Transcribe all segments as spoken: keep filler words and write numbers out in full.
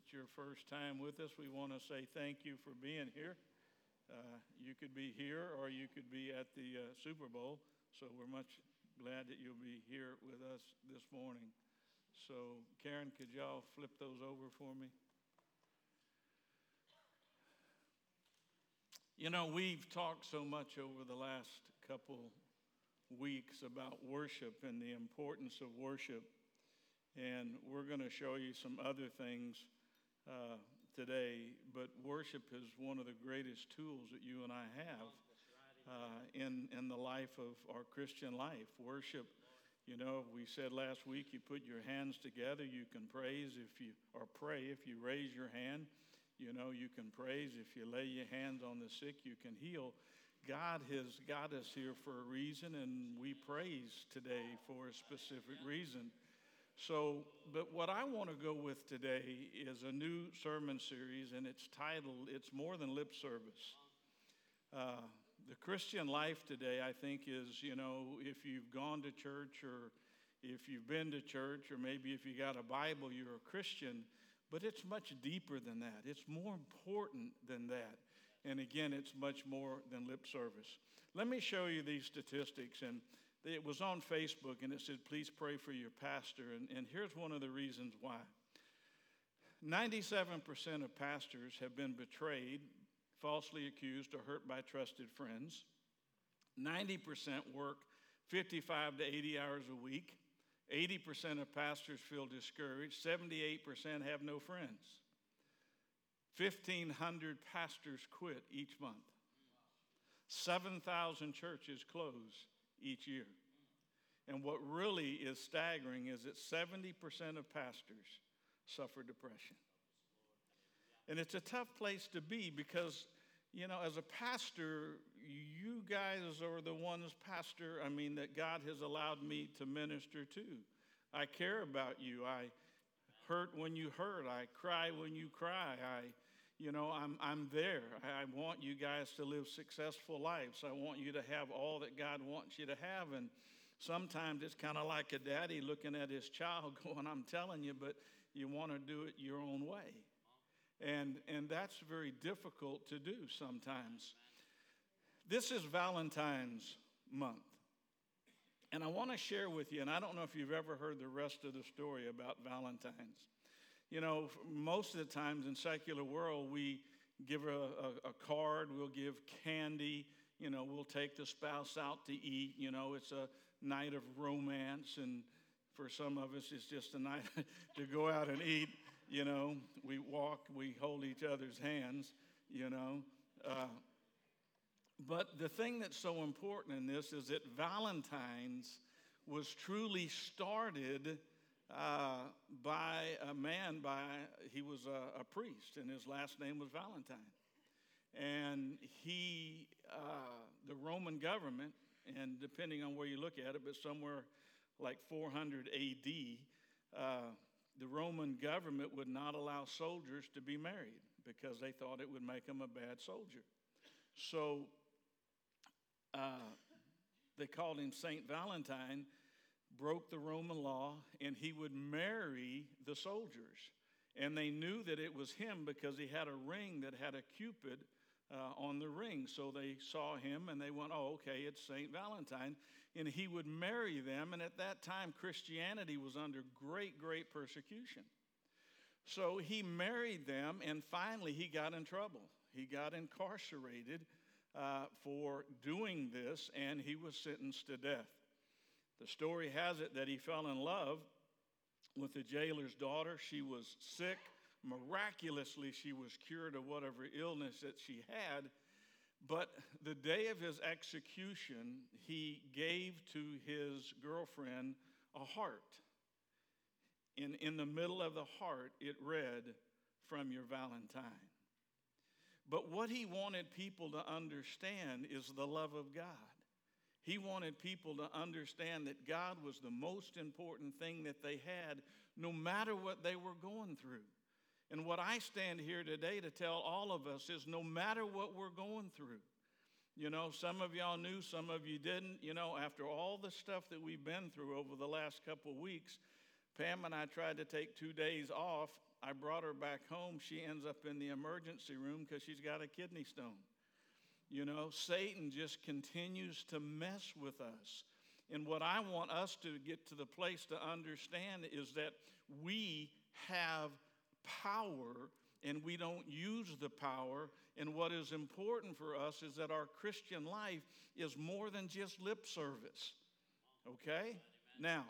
it's your first time with us, we want to say thank you for being here. Uh, you could be here or you could be at the uh, Super Bowl, so we're much glad that you'll be here with us this morning. So, Karen, could y'all flip those over for me? You know, we've talked so much over the last couple weeks about worship and the importance of worship. And we're going to show you some other things uh, today. But worship is one of the greatest tools that you and I have uh, in, in the life of our Christian life. Worship, you know, we said last week, you put your hands together, you can praise if you, or pray if you raise your hand. You know, you can praise if you lay your hands on the sick, you can heal. God has got us here for a reason, and we praise today for a specific reason. So, but what I want to go with today is a new sermon series, and it's titled, It's More Than Lip Service. Uh, the Christian life today, I think, is, you know, if you've gone to church or if you've been to church or maybe if you got a Bible, you're a Christian, but it's much deeper than that. It's more important than that. And again, it's much more than lip service. Let me show you these statistics, and it was on Facebook, and it said, please pray for your pastor. And, and here's one of the reasons why. ninety-seven percent of pastors have been betrayed, falsely accused, or hurt by trusted friends. ninety percent work fifty-five to eighty hours a week. eighty percent of pastors feel discouraged. seventy-eight percent have no friends. fifteen hundred pastors quit each month. seven thousand churches close each year. And what really is staggering is that seventy percent of pastors suffer depression. And it's a tough place to be because, you know, as a pastor, you guys are the ones, pastor, I mean, that God has allowed me to minister to. I care about you. I hurt when you hurt. I cry when you cry. I You know, I'm I'm there. I want you guys to live successful lives. I want you to have all that God wants you to have. And sometimes it's kind of like a daddy looking at his child going, I'm telling you, but you want to do it your own way. And, and that's very difficult to do sometimes. This is Valentine's month. And I want to share with you, and I don't know if you've ever heard the rest of the story about Valentine's. You know, most of the times in secular world, we give a, a, a card, we'll give candy, you know, we'll take the spouse out to eat. You know, it's a night of romance, and for some of us, it's just a night to go out and eat. You know, we walk, we hold each other's hands, you know. Uh, but the thing that's so important in this is that Valentine's was truly started Uh, by a man, by he was a, a priest, and his last name was Valentine. And he, uh, the Roman government, and depending on where you look at it, but somewhere like four hundred A D, uh, the Roman government would not allow soldiers to be married because they thought it would make them a bad soldier. So uh, they called him Saint Valentine, broke the Roman law, and he would marry the soldiers. And they knew that it was him because he had a ring that had a Cupid uh, on the ring. So they saw him and they went, oh, okay, it's Saint Valentine. And he would marry them. And at that time, Christianity was under great, great persecution. So he married them, and finally he got in trouble. He got incarcerated uh, for doing this, and he was sentenced to death. The story has it that he fell in love with the jailer's daughter. She was sick. Miraculously, she was cured of whatever illness that she had. But the day of his execution, he gave to his girlfriend a heart. In, in the middle of the heart, it read, "From your Valentine." But what he wanted people to understand is the love of God. He wanted people to understand that God was the most important thing that they had, no matter what they were going through. And what I stand here today to tell all of us is no matter what we're going through, you know, some of y'all knew, some of you didn't. You know, after all the stuff that we've been through over the last couple of weeks, Pam and I tried to take two days off. I brought her back home. She ends up in the emergency room because she's got a kidney stone. You know, Satan just continues to mess with us. And what I want us to get to the place to understand is that we have power and we don't use the power. And what is important for us is that our Christian life is more than just lip service. Okay? Now,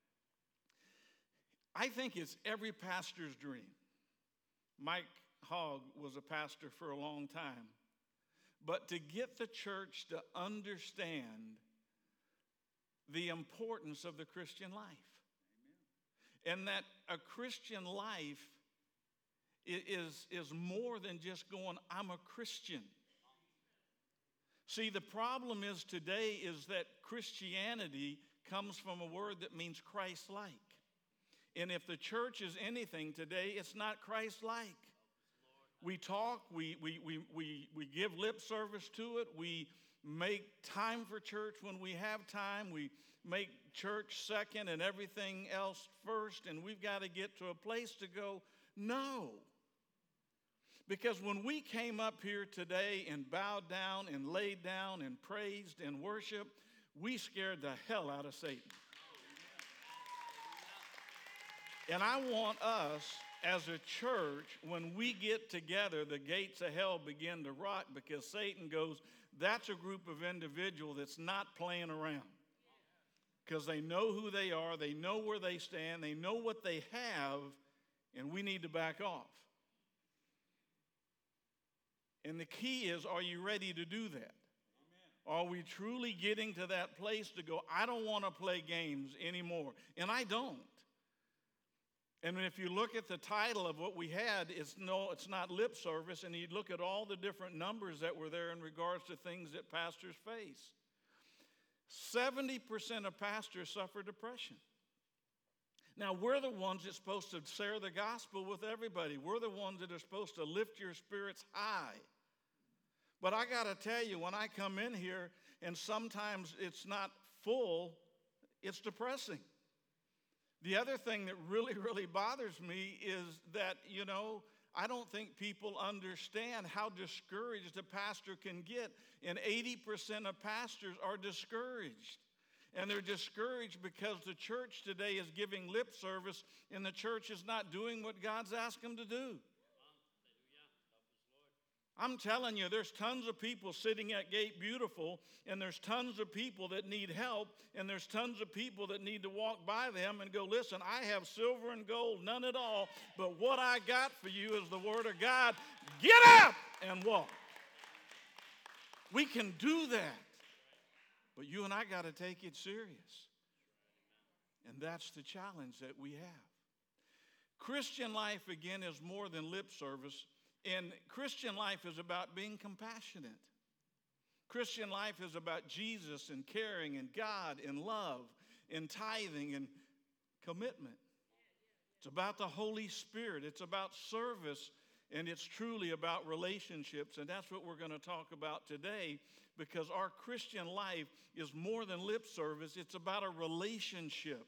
I think it's every pastor's dream. Mike Hogg was a pastor for a long time. But to get the church to understand the importance of the Christian life. Amen. And that a Christian life is, is more than just going, I'm a Christian. See, the problem is today is that Christianity comes from a word that means Christ-like. And if the church is anything today, it's not Christ-like. We talk, we, we, we, we, we give lip service to it, we make time for church when we have time, we make church second and everything else first, and we've got to get to a place to go, no. Because when we came up here today and bowed down and laid down and praised and worshiped, we scared the hell out of Satan. And I want us as a church, when we get together, the gates of hell begin to rock because Satan goes, that's a group of individuals that's not playing around. Because they know who they are, they know where they stand, they know what they have, and we need to back off. And the key is, are you ready to do that? Amen. Are we truly getting to that place to go, I don't want to play games anymore? And I don't. And if you look at the title of what we had, it's no, it's not lip service, and you look at all the different numbers that were there in regards to things that pastors face. seventy percent of pastors suffer depression. Now, we're the ones that's supposed to share the gospel with everybody. We're the ones that are supposed to lift your spirits high. But I got to tell you, when I come in here, and sometimes it's not full, it's depressing. The other thing that really, really bothers me is that, you know, I don't think people understand how discouraged a pastor can get. And eighty percent of pastors are discouraged. And they're discouraged because the church today is giving lip service and the church is not doing what God's asked them to do. I'm telling you, there's tons of people sitting at Gate Beautiful, and there's tons of people that need help, and there's tons of people that need to walk by them and go, listen, I have silver and gold, none at all, but what I got for you is the Word of God. Get up and walk. We can do that, but you and I got to take it serious, and that's the challenge that we have. Christian life, again, is more than lip service. And Christian life is about being compassionate. Christian life is about Jesus and caring and God and love and tithing and commitment. It's about the Holy Spirit. It's about service, and it's truly about relationships. And that's what we're going to talk about today, because our Christian life is more than lip service. It's about a relationship.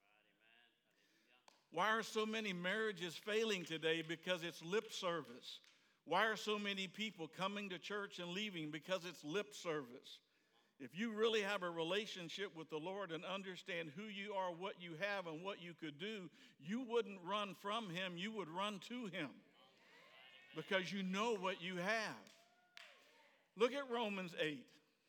Why are so many marriages failing today? Because it's lip service. Why are so many people coming to church and leaving? Because it's lip service. If you really have a relationship with the Lord and understand who you are, what you have, and what you could do, you wouldn't run from Him, you would run to Him. Because you know what you have. Look at Romans eight.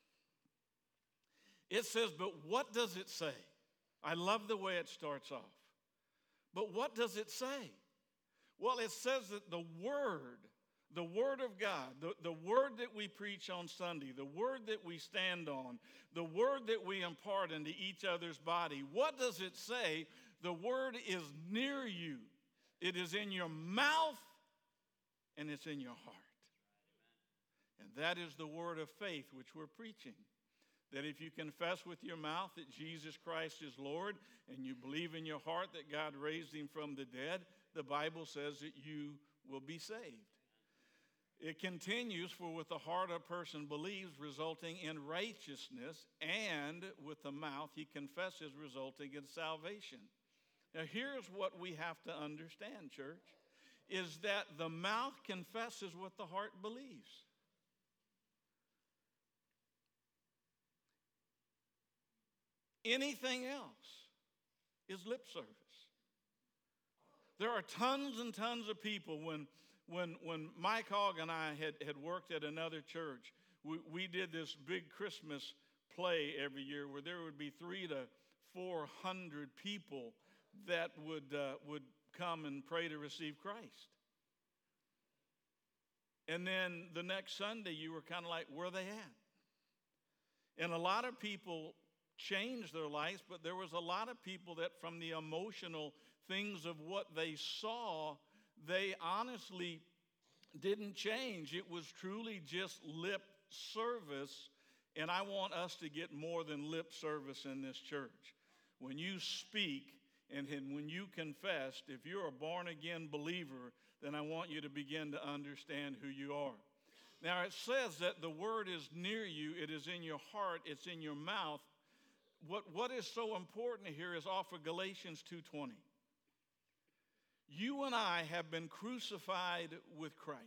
It says, but what does it say? I love the way it starts off. But what does it say? Well, it says that the Word, the Word of God, the, the Word that we preach on Sunday, the Word that we stand on, the Word that we impart into each other's body, what does it say? The Word is near you. It is in your mouth and it's in your heart. And that is the word of faith which we're preaching. That if you confess with your mouth that Jesus Christ is Lord and you believe in your heart that God raised Him from the dead, the Bible says that you will be saved. It continues, for with the heart a person believes, resulting in righteousness, and with the mouth he confesses, resulting in salvation. Now here's what we have to understand, church. is that the mouth confesses what the heart believes. Anything else is lip service. There are tons and tons of people. When, when, when Mike Hogg and I had, had worked at another church, we, we did this big Christmas play every year where there would be three to four hundred people that would, uh, would come and pray to receive Christ. And then the next Sunday, you were kind of like, where are they at? And a lot of people changed their lives, but there was a lot of people that from the emotional things of what they saw, they honestly didn't change. It was truly just lip service, and I want us to get more than lip service in this church. When you speak and when you confess, if you're a born-again believer, then I want you to begin to understand who you are. Now, it says that the word is near you, it is in your heart, it's in your mouth. What, what is so important here is off of Galatians two twenty. You and I have been crucified with Christ.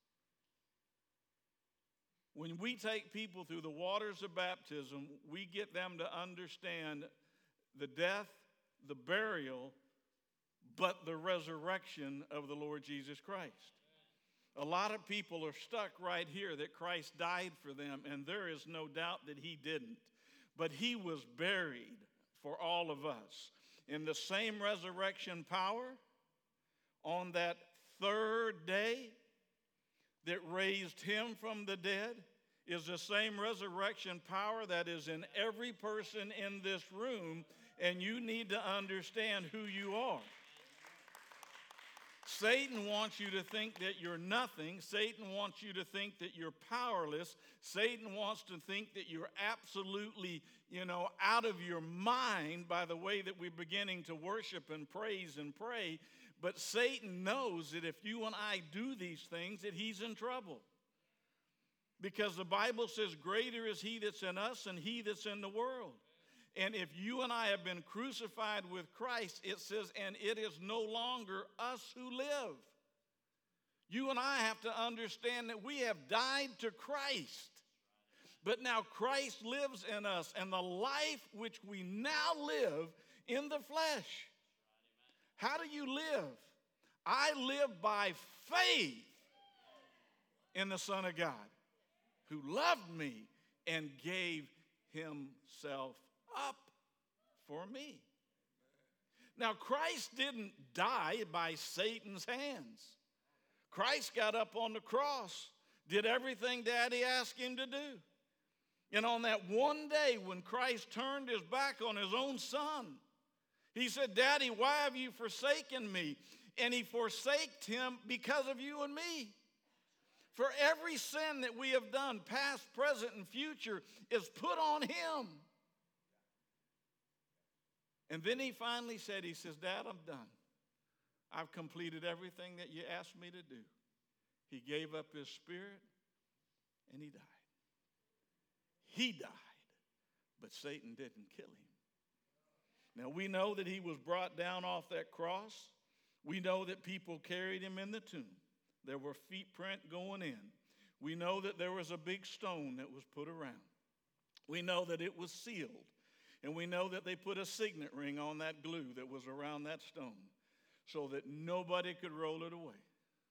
When we take people through the waters of baptism, we get them to understand the death, the burial, but the resurrection of the Lord Jesus Christ. A lot of people are stuck right here that Christ died for them, and there is no doubt that he didn't. But he was buried for all of us. In the same resurrection power on that third day that raised him from the dead is the same resurrection power that is in every person in this room, and you need to understand who you are. Satan wants you to think that you're nothing. Satan wants you to think that you're powerless. Satan wants to think that you're absolutely, you know, out of your mind by the way that we're beginning to worship and praise and pray. But Satan knows that if you and I do these things, that he's in trouble. Because the Bible says, greater is he that's in us than he that's in the world. And if you and I have been crucified with Christ, it says, and it is no longer us who live. You and I have to understand that we have died to Christ. But now Christ lives in us, and the life which we now live in the flesh. How do you live? I live by faith in the Son of God, who loved me and gave himself up for me. Now, Christ didn't die by Satan's hands. Christ got up on the cross, did everything Daddy asked him to do. And on that one day when Christ turned his back on his own son, he said, Daddy, why have you forsaken me? And he forsaked him because of you and me. For every sin that we have done, past, present, and future, is put on him. And then he finally said, he says, Dad, I'm done. I've completed everything that you asked me to do. He gave up his spirit, and he died. He died, but Satan didn't kill him. Now, we know that he was brought down off that cross. We know that people carried him in the tomb. There were feet print going in. We know that there was a big stone that was put around. We know that it was sealed. And we know that they put a signet ring on that glue that was around that stone so that nobody could roll it away.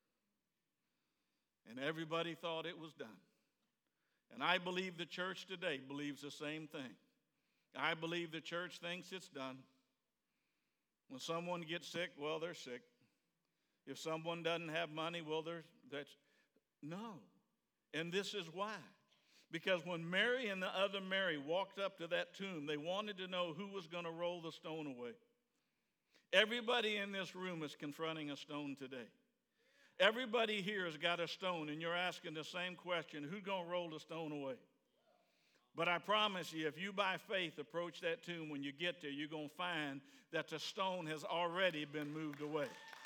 And everybody thought it was done. And I believe the church today believes the same thing. I believe the church thinks it's done. When someone gets sick, well, they're sick. If someone doesn't have money, well, there's that's no. And this is why. Because when Mary and the other Mary walked up to that tomb, they wanted to know who was going to roll the stone away. Everybody in this room is confronting a stone today. Everybody here has got a stone, and you're asking the same question, who's going to roll the stone away? But I promise you, if you by faith approach that tomb, when you get there, you're going to find that the stone has already been moved away.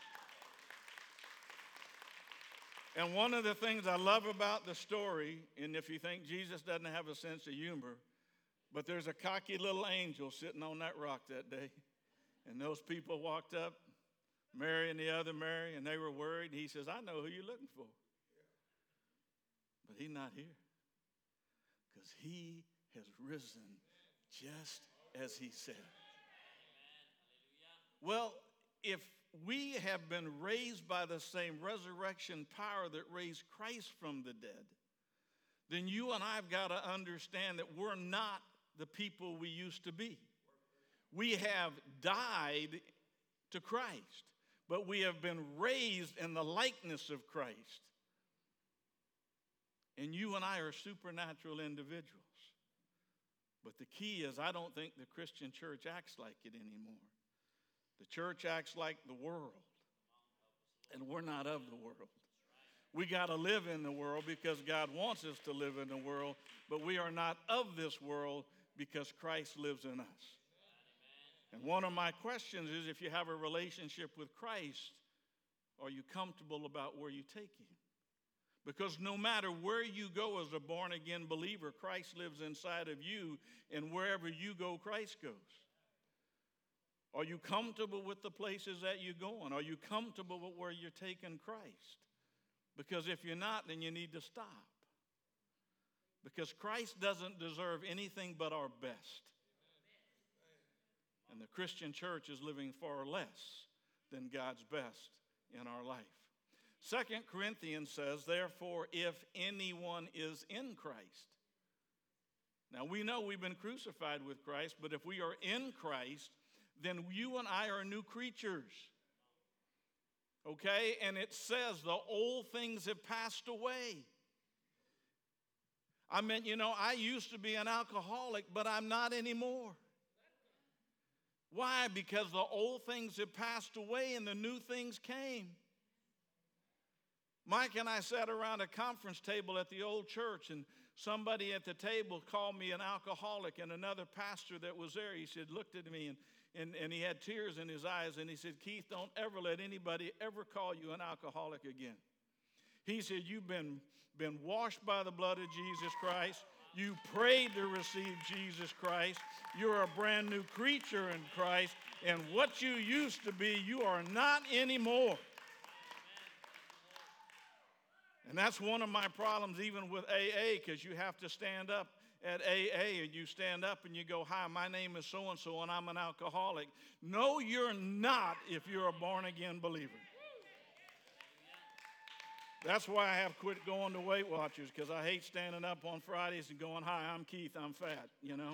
And one of the things I love about the story, and if you think Jesus doesn't have a sense of humor, but there's a cocky little angel sitting on that rock that day. And those people walked up. Mary and the other Mary, and they were worried. He says, I know who you're looking for. But he's not here because he has risen just as he said. Well, if we have been raised by the same resurrection power that raised Christ from the dead, then you and I have got to understand that we're not the people we used to be. We have died to Christ, but we have been raised in the likeness of Christ. And you and I are supernatural individuals. But the key is, I don't think the Christian church acts like it anymore. The church acts like the world, and we're not of the world. We got to live in the world because God wants us to live in the world, but we are not of this world because Christ lives in us. And one of my questions is, if you have a relationship with Christ, are you comfortable about where you take him? Because no matter where you go as a born-again believer, Christ lives inside of you, and wherever you go, Christ goes. Are you comfortable with the places that you're going? Are you comfortable with where you're taking Christ? Because if you're not, then you need to stop. Because Christ doesn't deserve anything but our best. And the Christian church is living far less than God's best in our life. Second Corinthians says, therefore, if anyone is in Christ. Now, we know we've been crucified with Christ, but if we are in Christ, then you and I are new creatures. Okay? And it says the old things have passed away. I mean, you know, I used to be an alcoholic, but I'm not anymore. Why? Because the old things have passed away and the new things came. Mike and I sat around a conference table at the old church, and somebody at the table called me an alcoholic, and another pastor that was there, he said, looked at me, and, and, and he had tears in his eyes, and he said, Keith, don't ever let anybody ever call you an alcoholic again. He said, you've been, been washed by the blood of Jesus Christ. You prayed to receive Jesus Christ. You're a brand new creature in Christ, and what you used to be, you are not anymore. And that's one of my problems even with A A, because you have to stand up at A A and you stand up and you go, hi, my name is so-and-so and I'm an alcoholic. No, you're not if you're a born-again believer. That's why I have quit going to Weight Watchers, because I hate standing up on Fridays and going, hi, I'm Keith, I'm fat, you know.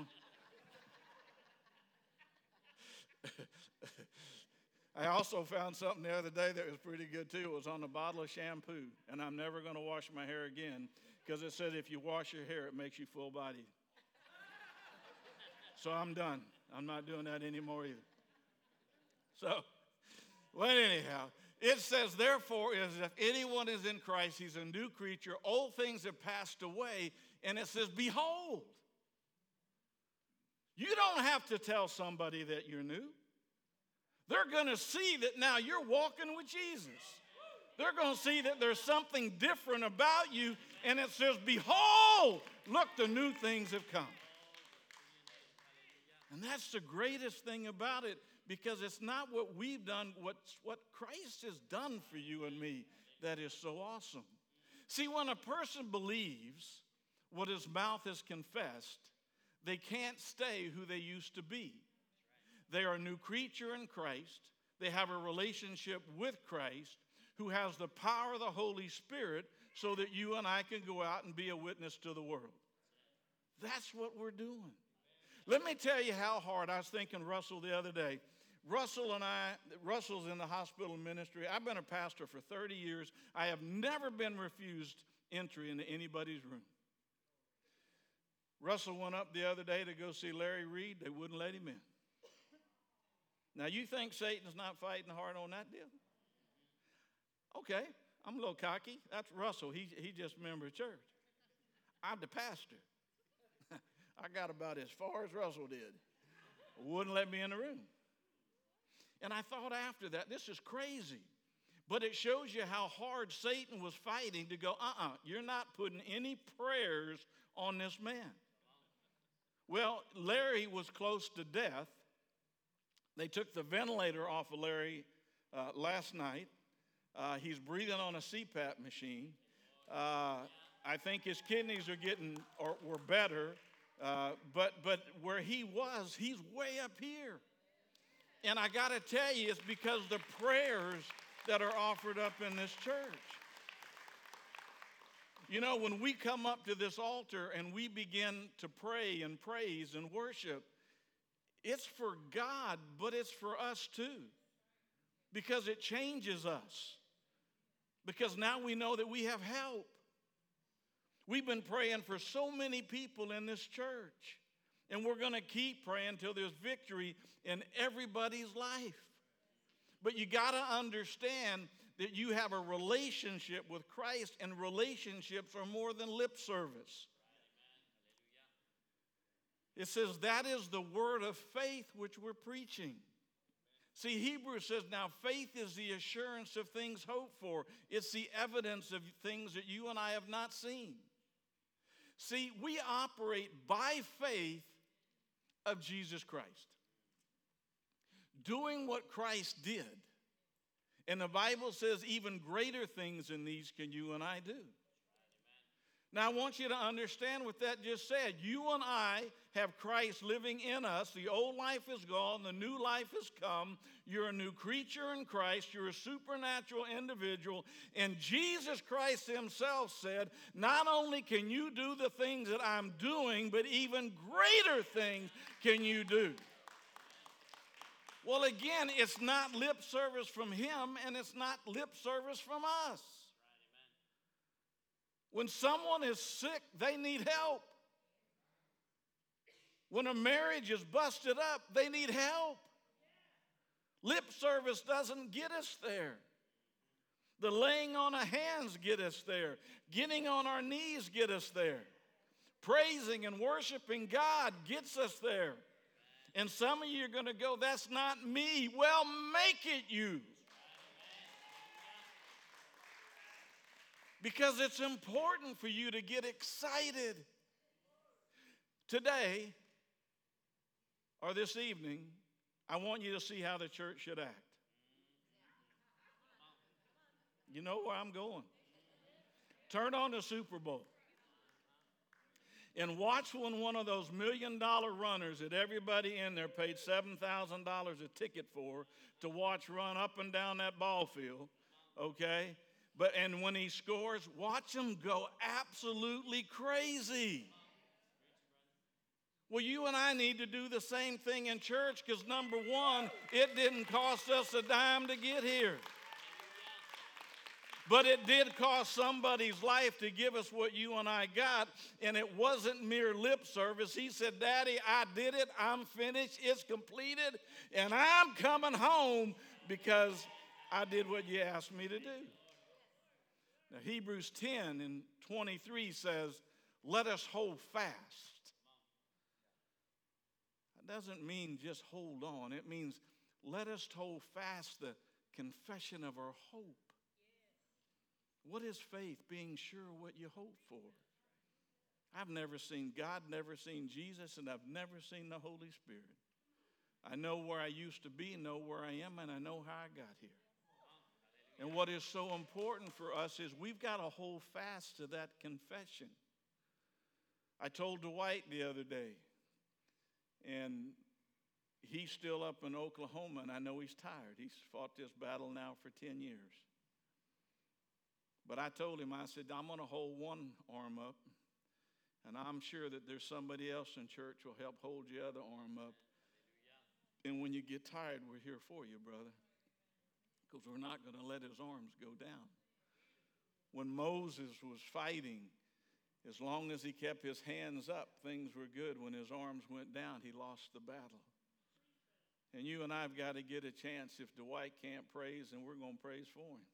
I also found something the other day that was pretty good too. It was on a bottle of shampoo, and I'm never going to wash my hair again because it said if you wash your hair, it makes you full-bodied. So I'm done. I'm not doing that anymore either. So, well, anyhow, it says, therefore, is if anyone is in Christ, he's a new creature. Old things have passed away, and it says, behold. You don't have to tell somebody that you're new. They're going to see that now you're walking with Jesus. They're going to see that there's something different about you, and it says, behold, look, the new things have come. And that's the greatest thing about it, because it's not what we've done, what's what Christ has done for you and me that is so awesome. See, when a person believes what his mouth has confessed, they can't stay who they used to be. They are a new creature in Christ. They have a relationship with Christ, who has the power of the Holy Spirit so that you and I can go out and be a witness to the world. That's what we're doing. Let me tell you how hard. I was thinking Russell the other day. Russell and I, Russell's in the hospital ministry. I've been a pastor for thirty years. I have never been refused entry into anybody's room. Russell went up the other day to go see Larry Reed. They wouldn't let him in. Now, you think Satan's not fighting hard on that deal? Okay, I'm a little cocky. That's Russell. He, he just a member of church. I'm the pastor. I got about as far as Russell did. Wouldn't let me in the room. And I thought after that, this is crazy. But it shows you how hard Satan was fighting to go, uh-uh, you're not putting any prayers on this man. Well, Larry was close to death. They took the ventilator off of Larry uh, last night. Uh, he's breathing on a C PAP machine. Uh, I think his kidneys are getting or were better, uh, but but where he was, he's way up here. And I got to tell you, it's because the prayers that are offered up in this church. You know, when we come up to this altar and we begin to pray and praise and worship, it's for God, but it's for us too, because it changes us. Because now we know that we have help. We've been praying for so many people in this church, and we're going to keep praying until there's victory in everybody's life. But you got to understand that you have a relationship with Christ, and relationships are more than lip service. It says that is the word of faith which we're preaching. See, Hebrews says, now faith is the assurance of things hoped for. It's the evidence of things that you and I have not seen. See, we operate by faith of Jesus Christ, doing what Christ did. And the Bible says even greater things than these can you and I do. Now, I want you to understand what that just said. You and I have Christ living in us. The old life is gone. The new life has come. You're a new creature in Christ. You're a supernatural individual. And Jesus Christ himself said, not only can you do the things that I'm doing, but even greater things can you do. Well, again, it's not lip service from him, and it's not lip service from us. When someone is sick, they need help. When a marriage is busted up, they need help. Lip service doesn't get us there. The laying on of hands get us there. Getting on our knees get us there. Praising and worshiping God gets us there. And some of you are going to go, that's not me. Well, make it you. Because it's important for you to get excited. Today, or this evening, I want you to see how the church should act. You know where I'm going. Turn on the Super Bowl. And watch when one of those million dollar runners that everybody in there paid seven thousand dollars a ticket for to watch run up and down that ball field, okay? But and when he scores, watch him go absolutely crazy. Well, you and I need to do the same thing in church, because number one, it didn't cost us a dime to get here. But it did cost somebody's life to give us what you and I got, and it wasn't mere lip service. He said, Daddy, I did it. I'm finished. It's completed, and I'm coming home because I did what you asked me to do. Now, Hebrews ten and twenty-three says, let us hold fast. That doesn't mean just hold on. It means let us hold fast the confession of our hope. What is faith? Being sure what you hope for. I've never seen God, never seen Jesus, and I've never seen the Holy Spirit. I know where I used to be, know where I am, and I know how I got here. And what is so important for us is we've got to hold fast to that confession. I told Dwight the other day, and he's still up in Oklahoma, and I know he's tired. He's fought this battle now for ten years. But I told him, I said, I'm going to hold one arm up, and I'm sure that there's somebody else in church who will help hold your other arm up. And when you get tired, we're here for you, brother, because we're not going to let his arms go down. When Moses was fighting, as long as he kept his hands up, things were good. When his arms went down, he lost the battle. And you and I have got to get a chance. If Dwight can't praise, then we're going to praise for him.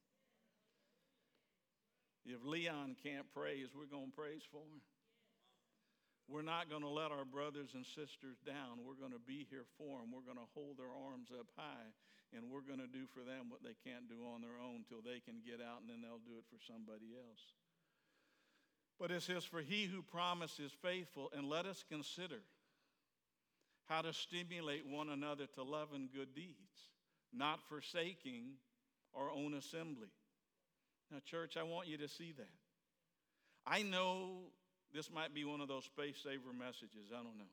If Leon can't praise, we're going to praise for him. We're not going to let our brothers and sisters down. We're going to be here for them. We're going to hold their arms up high, and we're going to do for them what they can't do on their own till they can get out, and then they'll do it for somebody else. But it says, for he who promised is faithful, and let us consider how to stimulate one another to love and good deeds. not forsaking our own assembly. Now, church, I want you to see that. I know this might be one of those space saver messages. I don't know.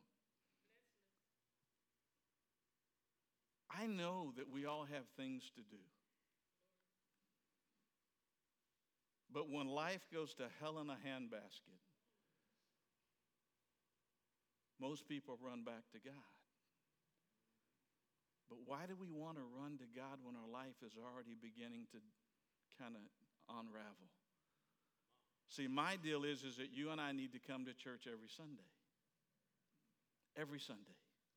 I know that we all have things to do. But when life goes to hell in a handbasket, most people run back to God. But why do we want to run to God when our life is already beginning to kind of unravel? See, my deal is, is that you and I need to come to church every Sunday. Every Sunday.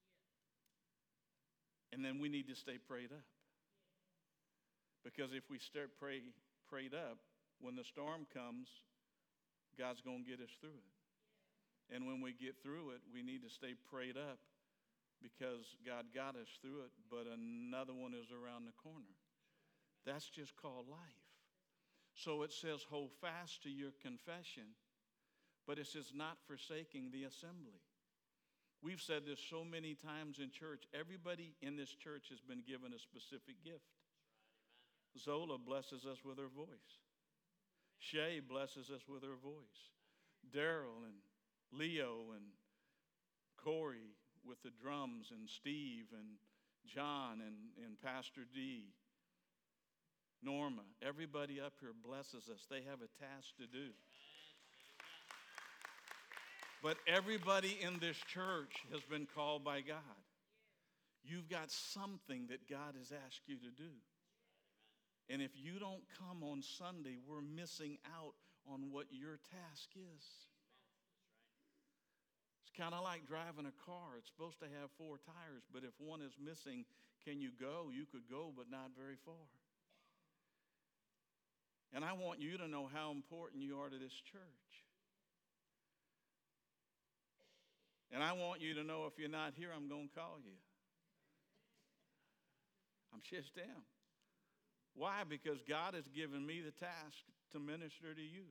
And then we need to stay prayed up. Because if we start pray, prayed up, when the storm comes, God's going to get us through it. And when we get through it, we need to stay prayed up because God got us through it, but another one is around the corner. That's just called life. So it says, hold fast to your confession, but it says not forsaking the assembly. We've said this so many times in church. Everybody in this church has been given a specific gift. Zola blesses us with her voice. Shay blesses us with her voice. Daryl and Leo and Corey with the drums, and Steve and John and, and Pastor D. Norma, everybody up here blesses us. They have a task to do. But everybody in this church has been called by God. You've got something that God has asked you to do. And if you don't come on Sunday, we're missing out on what your task is. It's kind of like driving a car. It's supposed to have four tires, but if one is missing, can you go? You could go, but not very far. And I want you to know how important you are to this church. And I want you to know if you're not here, I'm going to call you. I'm just am. Why? Because God has given me the task to minister to you.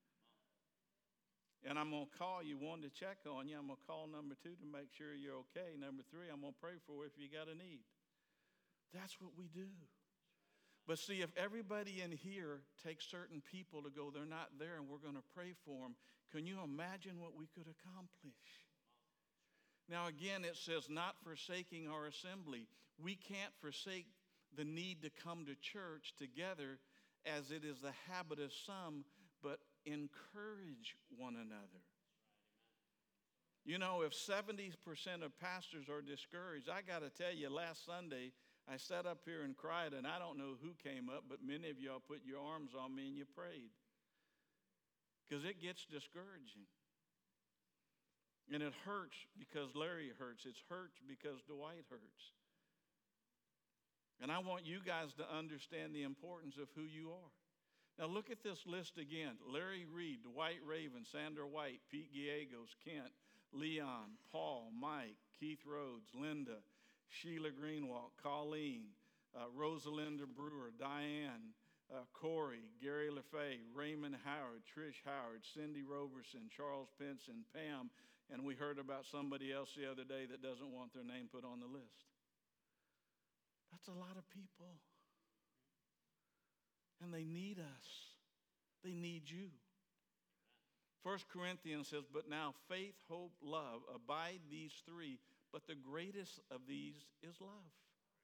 And I'm going to call you, one, to check on you. I'm going to call number two to make sure you're okay. Number three, I'm going to pray for you if you got a need. That's what we do. But see, if everybody in here takes certain people to go, they're not there, and we're going to pray for them, can you imagine what we could accomplish? Now, again, it says not forsaking our assembly. We can't forsake the need to come to church together as it is the habit of some, but encourage one another. You know, if seventy percent of pastors are discouraged, I got to tell you, last Sunday, I sat up here and cried, and I don't know who came up, but many of y'all put your arms on me and you prayed. Because it gets discouraging. And it hurts because Larry hurts. It hurts because Dwight hurts. And I want you guys to understand the importance of who you are. Now look at this list again. Larry Reed, Dwight Raven, Sandra White, Pete Gallegos, Kent, Leon, Paul, Mike, Keith Rhodes, Linda, Sheila Greenwald, Colleen, uh, Rosalinda Brewer, Diane, uh, Corey, Gary LaFay, Raymond Howard, Trish Howard, Cindy Roberson, Charles Pinson, Pam, and we heard about somebody else the other day that doesn't want their name put on the list. That's a lot of people. And they need us. They need you. First Corinthians says, but now faith, hope, love, abide these three, but the greatest of these is love.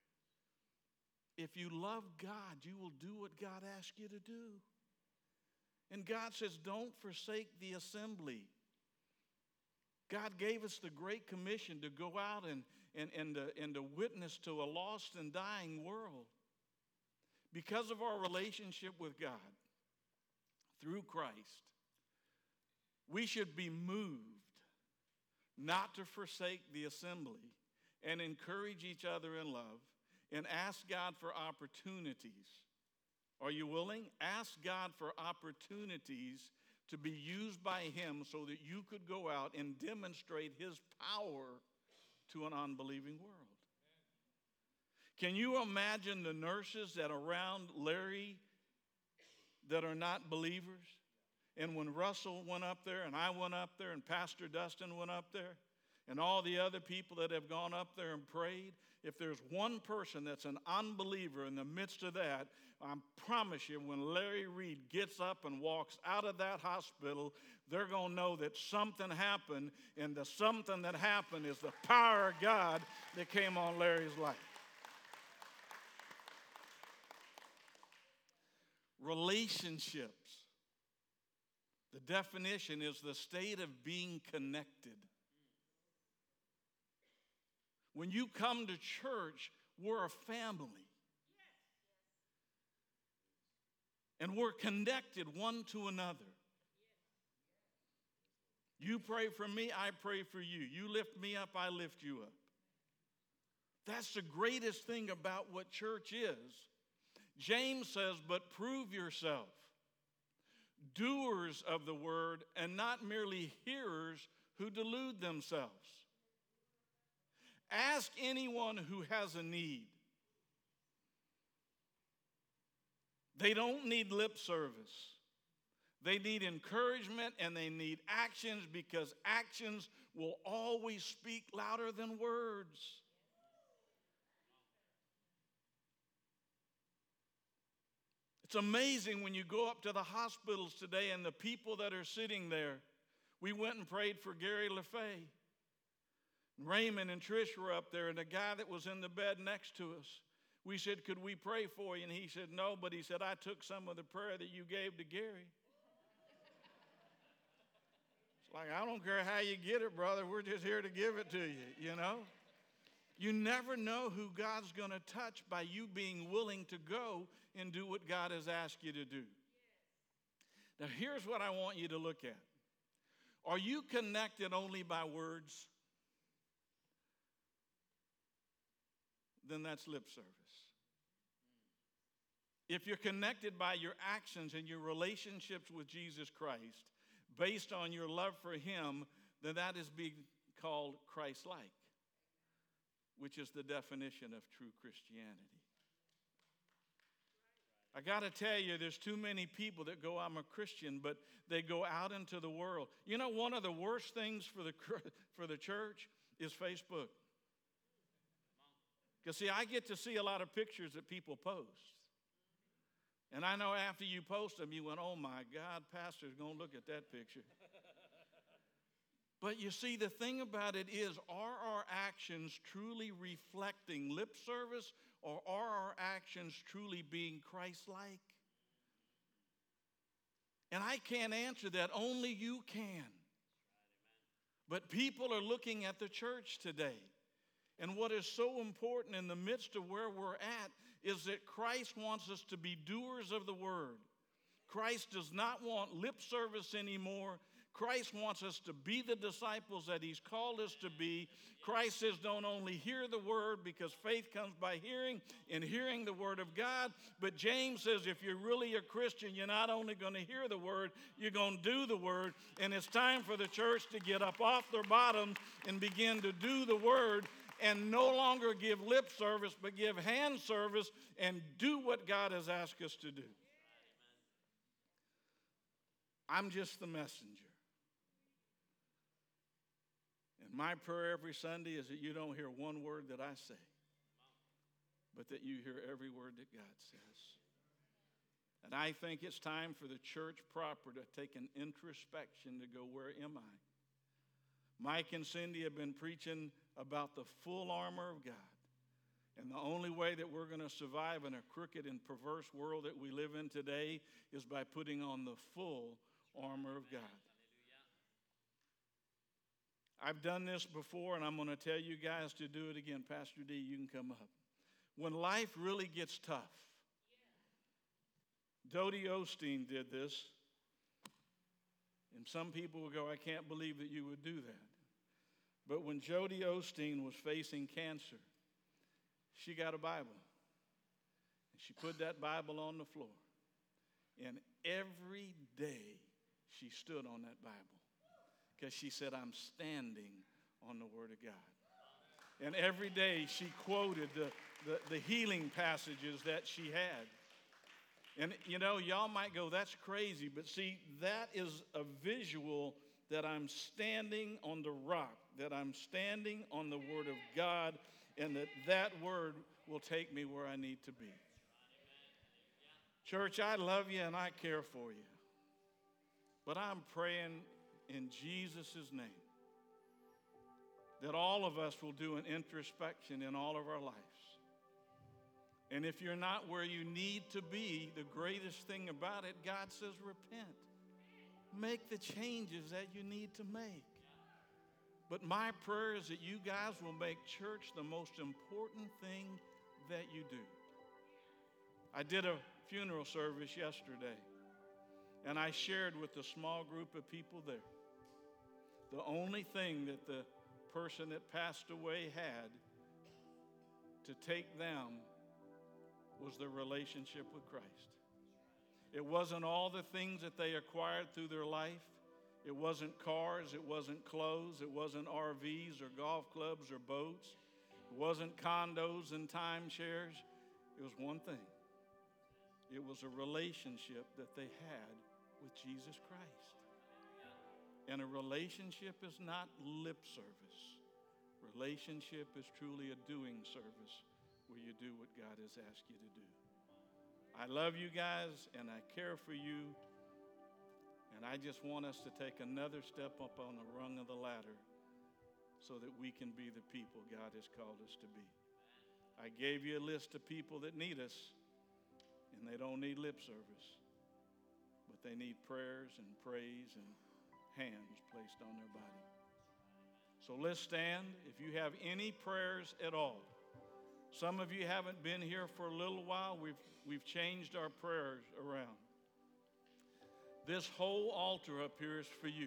If you love God, you will do what God asks you to do. And God says, don't forsake the assembly. God gave us the Great Commission to go out and, and, and, to, and to witness to a lost and dying world. Because of our relationship with God through Christ, we should be moved not to forsake the assembly and encourage each other in love and ask God for opportunities. Are you willing? Ask God for opportunities to be used by Him so that you could go out and demonstrate His power to an unbelieving world. Can you imagine the nurses that are around Larry that are not believers? And when Russell went up there and I went up there and Pastor Dustin went up there and all the other people that have gone up there and prayed, if there's one person that's an unbeliever in the midst of that, I promise you, when Larry Reed gets up and walks out of that hospital, they're going to know that something happened, and the something that happened is the power of God that came on Larry's life. Relationships. The definition is the state of being connected. When you come to church, we're a family. And we're connected one to another. You pray for me, I pray for you. You lift me up, I lift you up. That's the greatest thing about what church is. James says, but prove yourself doers of the word and not merely hearers who delude themselves. Ask anyone who has a need. They don't need lip service. They need encouragement and they need actions, because actions will always speak louder than words. It's amazing when you go up to the hospitals today and the people that are sitting there. We went and prayed for Gary LaFay. Raymond and Trish were up there, and the guy that was in the bed next to us, we said, could we pray for you? And he said, no, but he said, I took some of the prayer that you gave to Gary. It's like, I don't care how you get it, brother. We're just here to give it to you, you know. You never know who God's going to touch by you being willing to go and do what God has asked you to do. Now, here's what I want you to look at. Are you connected only by words? Then that's lip service. If you're connected by your actions and your relationships with Jesus Christ, based on your love for him, then that is being called Christ-like, which is the definition of true Christianity. I got to tell you, there's too many people that go, I'm a Christian, but they go out into the world. You know, one of the worst things for the, for the church is Facebook. Because, see, I get to see a lot of pictures that people post. And I know after you post them, you went, oh, my God, pastor's going to look at that picture. But you see, the thing about it is, are our actions truly reflecting lip service, or are our actions truly being Christ-like? And I can't answer that. Only you can. But people are looking at the church today. And what is so important in the midst of where we're at is that Christ wants us to be doers of the word. Christ does not want lip service anymore. Christ wants us to be the disciples that he's called us to be. Christ says don't only hear the word, because faith comes by hearing, and hearing the word of God. But James says if you're really a Christian, you're not only going to hear the word, you're going to do the word. And it's time for the church to get up off their bottoms and begin to do the word, and no longer give lip service, but give hand service and do what God has asked us to do. I'm just the messenger. And my prayer every Sunday is that you don't hear one word that I say, but that you hear every word that God says. And I think it's time for the church proper to take an introspection to go, where am I? Mike and Cindy have been preaching about the full armor of God. And the only way that we're going to survive in a crooked and perverse world that we live in today is by putting on the full armor of God. I've done this before, and I'm going to tell you guys to do it again. Pastor D, you can come up. When life really gets tough, Dodie Osteen did this, and some people will go, I can't believe that you would do that. But when Jody Osteen was facing cancer, she got a Bible. And she put that Bible on the floor. And every day she stood on that Bible, because she said, I'm standing on the Word of God. And every day she quoted the, the, the healing passages that she had. And, you know, y'all might go, that's crazy. But see, that is a visual that I'm standing on the rock. that I'm standing on the Word of God and that that Word will take me where I need to be. Church, I love you and I care for you. But I'm praying in Jesus' name that all of us will do an introspection in all of our lives. And if you're not where you need to be, the greatest thing about it, God says repent. Make the changes that you need to make. But my prayer is that you guys will make church the most important thing that you do. I did a funeral service yesterday, and I shared with the small group of people there. The only thing that the person that passed away had to take them was their relationship with Christ. It wasn't all the things that they acquired through their life. It wasn't cars, it wasn't clothes, it wasn't R Vs or golf clubs or boats. It wasn't condos and timeshares. It was one thing. It was a relationship that they had with Jesus Christ. And a relationship is not lip service. Relationship is truly a doing service where you do what God has asked you to do. I love you guys and I care for you. And I just want us to take another step up on the rung of the ladder so that we can be the people God has called us to be. I gave you a list of people that need us, and they don't need lip service, but they need prayers and praise and hands placed on their body. So let's stand. If you have any prayers at all, some of you haven't been here for a little while. We've, we've changed our prayers around. This whole altar up here is for you.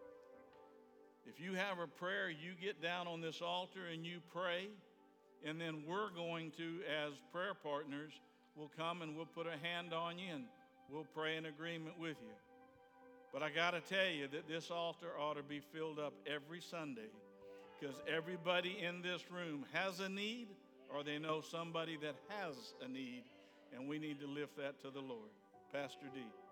If you have a prayer, you get down on this altar and you pray, and then we're going to, as prayer partners, we'll come and we'll put a hand on you and we'll pray in agreement with you. But I got to tell you that this altar ought to be filled up every Sunday, because everybody in this room has a need, or they know somebody that has a need, and we need to lift that to the Lord. Pastor D.